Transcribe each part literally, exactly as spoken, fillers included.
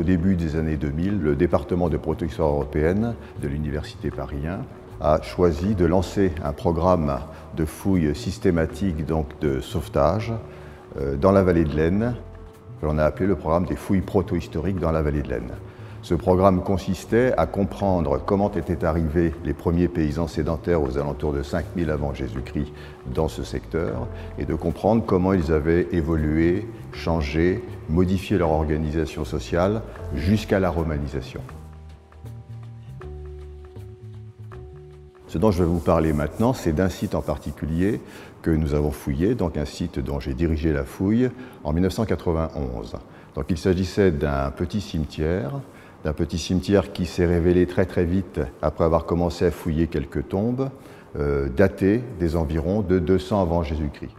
début des années deux mille, le département de proto-histoire européenne de l'Université Paris un a choisi de lancer un programme de fouilles systématiques, donc de sauvetage, euh, dans la vallée de l'Aisne, que l'on a appelé le programme des fouilles proto-historiques dans la vallée de l'Aisne. Ce programme consistait à comprendre comment étaient arrivés les premiers paysans sédentaires aux alentours de cinq mille avant Jésus-Christ dans ce secteur et de comprendre comment ils avaient évolué, changé, modifié leur organisation sociale jusqu'à la romanisation. Ce dont je vais vous parler maintenant, c'est d'un site en particulier que nous avons fouillé, donc un site dont j'ai dirigé la fouille en mille neuf cent quatre-vingt-onze. Donc il s'agissait d'un petit cimetière, d'un petit cimetière qui s'est révélé très très vite après avoir commencé à fouiller quelques tombes, euh, datées des environs de deux cents avant Jésus-Christ.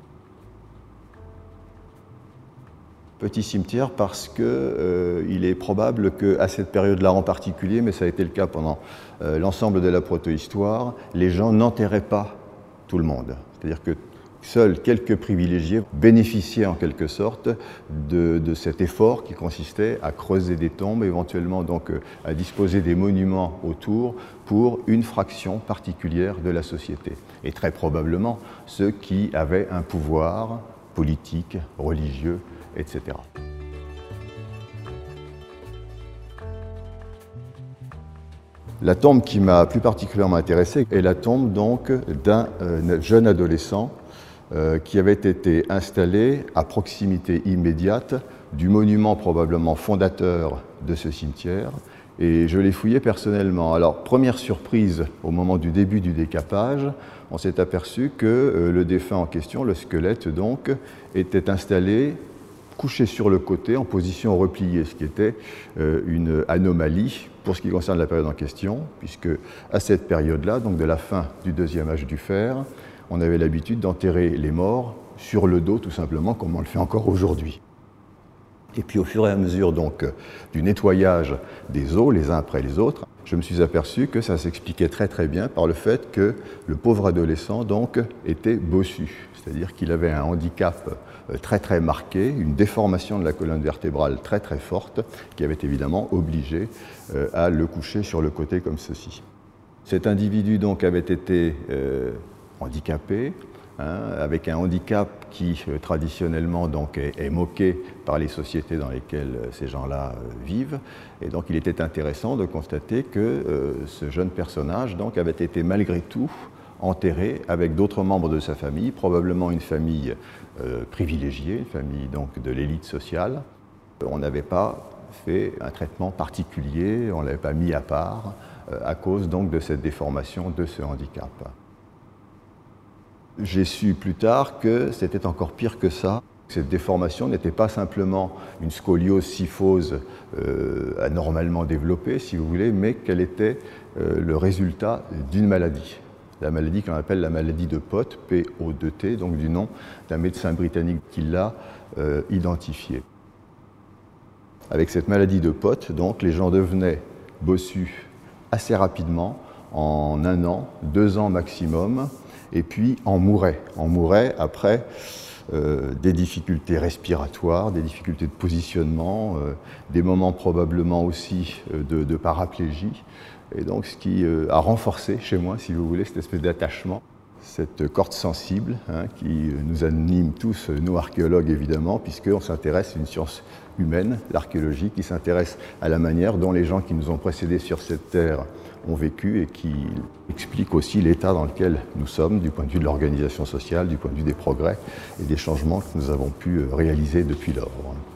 Petit cimetière parce qu'il euh, est probable qu'à cette période-là en particulier, mais ça a été le cas pendant euh, l'ensemble de la proto-histoire, les gens n'enterraient pas tout le monde. C'est-à-dire que seuls quelques privilégiés bénéficiaient en quelque sorte de, de cet effort qui consistait à creuser des tombes, éventuellement donc à disposer des monuments autour pour une fraction particulière de la société. Et très probablement ceux qui avaient un pouvoir politique, religieux, et cetera. La tombe qui m'a plus particulièrement intéressé est la tombe donc d'un euh, jeune adolescent euh, qui avait été installé à proximité immédiate du monument probablement fondateur de ce cimetière, et je l'ai fouillé personnellement. Alors, première surprise au moment du début du décapage, on s'est aperçu que euh, le défunt en question, le squelette donc, était installé couché sur le côté en position repliée, ce qui était euh, une anomalie pour ce qui concerne la période en question, puisque à cette période-là, donc de la fin du deuxième âge du fer, on avait l'habitude d'enterrer les morts sur le dos, tout simplement, comme on le fait encore aujourd'hui. Et puis au fur et à mesure donc du nettoyage des os, les uns après les autres, je me suis aperçu que ça s'expliquait très très bien par le fait que le pauvre adolescent donc était bossu, c'est-à-dire qu'il avait un handicap très très marqué, une déformation de la colonne vertébrale très très forte, qui avait évidemment obligé à le coucher sur le côté comme ceci. Cet individu donc avait été euh, handicapé, hein, avec un handicap qui euh, traditionnellement donc, est, est moqué par les sociétés dans lesquelles euh, ces gens-là euh, vivent. Et donc il était intéressant de constater que euh, ce jeune personnage donc, avait été malgré tout enterré avec d'autres membres de sa famille, probablement une famille euh, privilégiée, une famille donc, de l'élite sociale. On n'avait pas fait un traitement particulier, on ne l'avait pas mis à part euh, à cause donc, de cette déformation, de ce handicap. J'ai su plus tard que c'était encore pire que ça. Cette déformation n'était pas simplement une scoliose syphose euh, anormalement développée, si vous voulez, mais qu'elle était euh, le résultat d'une maladie. La maladie qu'on appelle la maladie de Pott, P O deux T, donc du nom d'un médecin britannique qui l'a euh, identifiée. Avec cette maladie de Pott, donc, les gens devenaient bossus assez rapidement, en un an, deux ans maximum, et puis en mouraient. En mouraient après euh, des difficultés respiratoires, des difficultés de positionnement, euh, des moments probablement aussi euh, de, de paraplégie. Et donc ce qui euh, a renforcé chez moi, si vous voulez, cette espèce d'attachement, cette corde sensible hein, qui nous anime tous, nous archéologues évidemment, puisqu'on s'intéresse à une science humaine, l'archéologie, qui s'intéresse à la manière dont les gens qui nous ont précédés sur cette terre ont vécu et qui explique aussi l'état dans lequel nous sommes du point de vue de l'organisation sociale, du point de vue des progrès et des changements que nous avons pu réaliser depuis lors.